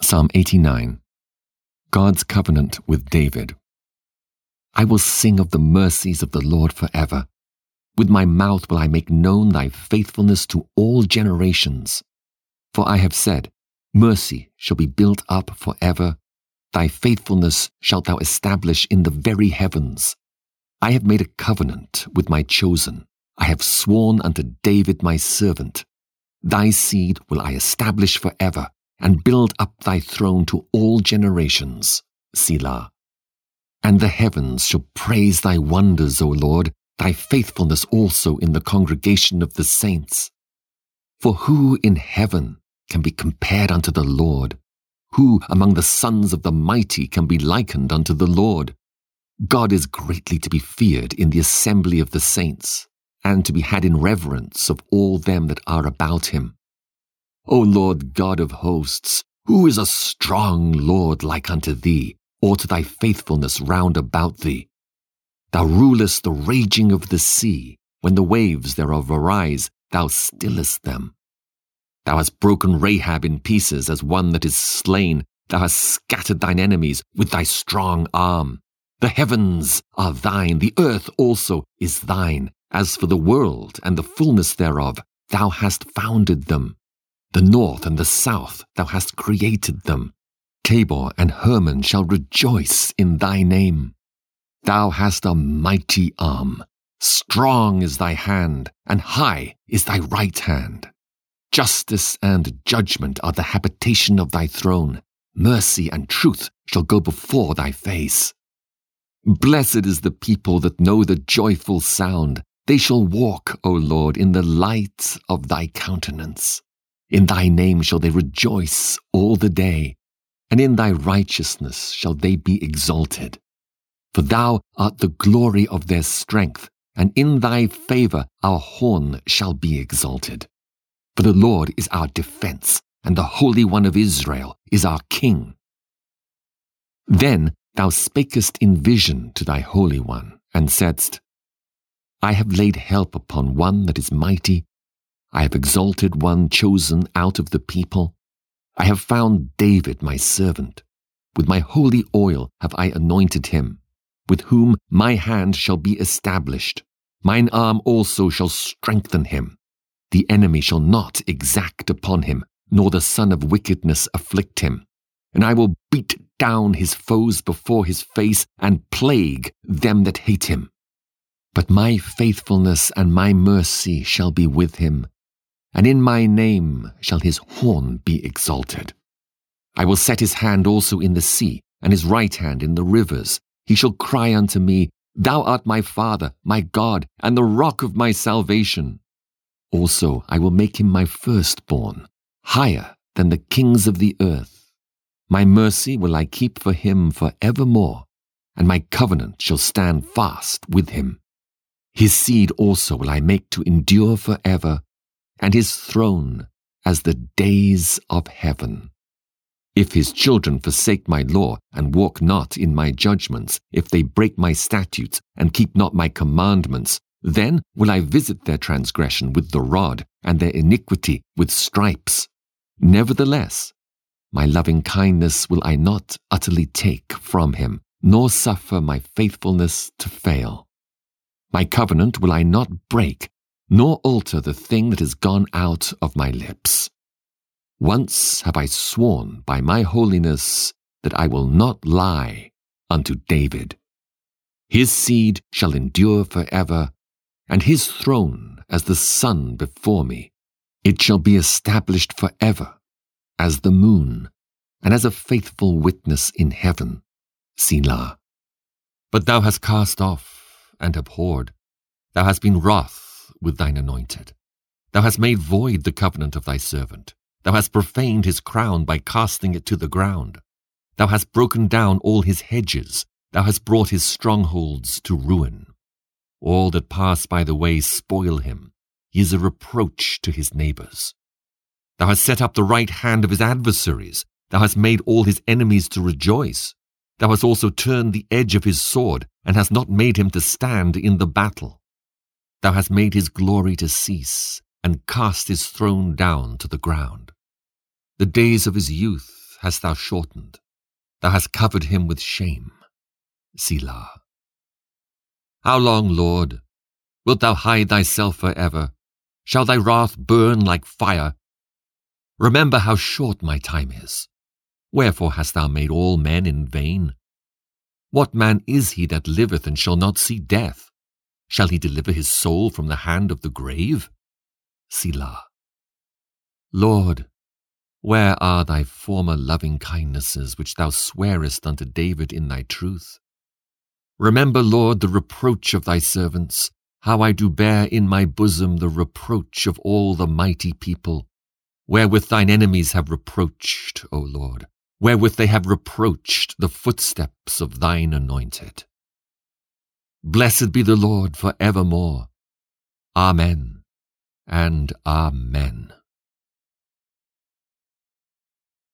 Psalm 89. God's covenant with David. I will sing of the mercies of the Lord forever. With my mouth will I make known thy faithfulness to all generations. For I have said, mercy shall be built up forever. Thy faithfulness shalt thou establish in the very heavens. I have made a covenant with my chosen. I have sworn unto David my servant. Thy seed will I establish forever, and build up thy throne to all generations. Selah. And the heavens shall praise thy wonders, O Lord, thy faithfulness also in the congregation of the saints. For who in heaven can be compared unto the Lord? Who among the sons of the mighty can be likened unto the Lord? God is greatly to be feared in the assembly of the saints, and to be had in reverence of all them that are about him. O Lord God of hosts, who is a strong Lord like unto thee, or to thy faithfulness round about thee? Thou rulest the raging of the sea. When the waves thereof arise, thou stillest them. Thou hast broken Rahab in pieces as one that is slain. Thou hast scattered thine enemies with thy strong arm. The heavens are thine, the earth also is thine. As for the world and the fullness thereof, thou hast founded them. The north and the south, thou hast created them. Tabor and Hermon shall rejoice in thy name. Thou hast a mighty arm. Strong is thy hand, and high is thy right hand. Justice and judgment are the habitation of thy throne. Mercy and truth shall go before thy face. Blessed is the people that know the joyful sound. They shall walk, O Lord, in the light of thy countenance. In thy name shall they rejoice all the day, and in thy righteousness shall they be exalted. For thou art the glory of their strength, and in thy favor our horn shall be exalted. For the Lord is our defense, and the Holy One of Israel is our King. Then thou spakest in vision to thy Holy One, and saidst, I have laid help upon one that is mighty. I have exalted one chosen out of the people. I have found David my servant. With my holy oil have I anointed him, with whom my hand shall be established. Mine arm also shall strengthen him. The enemy shall not exact upon him, nor the son of wickedness afflict him. And I will beat down his foes before his face, and plague them that hate him. But my faithfulness and my mercy shall be with him, and in my name shall his horn be exalted. I will set his hand also in the sea, and his right hand in the rivers. He shall cry unto me, Thou art my Father, my God, and the rock of my salvation. Also I will make him my firstborn, higher than the kings of the earth. My mercy will I keep for him for evermore, and my covenant shall stand fast with him. His seed also will I make to endure forever, and his throne as the days of heaven. If his children forsake my law, and walk not in my judgments, if they break my statutes, and keep not my commandments, then will I visit their transgression with the rod, and their iniquity with stripes. Nevertheless, my loving kindness will I not utterly take from him, nor suffer my faithfulness to fail. My covenant will I not break, nor alter the thing that has gone out of my lips. Once have I sworn by my holiness that I will not lie unto David. His seed shall endure forever, and his throne as the sun before me. It shall be established forever as the moon, and as a faithful witness in heaven. Selah. But thou hast cast off and abhorred. Thou hast been wroth with thine anointed. Thou hast made void the covenant of thy servant. Thou hast profaned his crown by casting it to the ground. Thou hast broken down all his hedges. Thou hast brought his strongholds to ruin. All that pass by the way spoil him. He is a reproach to his neighbors. Thou hast set up the right hand of his adversaries. Thou hast made all his enemies to rejoice. Thou hast also turned the edge of his sword, and hast not made him to stand in the battle. Thou hast made his glory to cease, and cast his throne down to the ground. The days of his youth hast thou shortened. Thou hast covered him with shame. Selah. How long, Lord, wilt thou hide thyself forever? Shall thy wrath burn like fire? Remember how short my time is. Wherefore hast thou made all men in vain? What man is he that liveth and shall not see death? Shall he deliver his soul from the hand of the grave? Selah. Lord, where are thy former loving kindnesses, which thou swarest unto David in thy truth? Remember, Lord, the reproach of thy servants, how I do bear in my bosom the reproach of all the mighty people, wherewith thine enemies have reproached, O Lord, wherewith they have reproached the footsteps of thine anointed. Blessed be the Lord for evermore. Amen and Amen.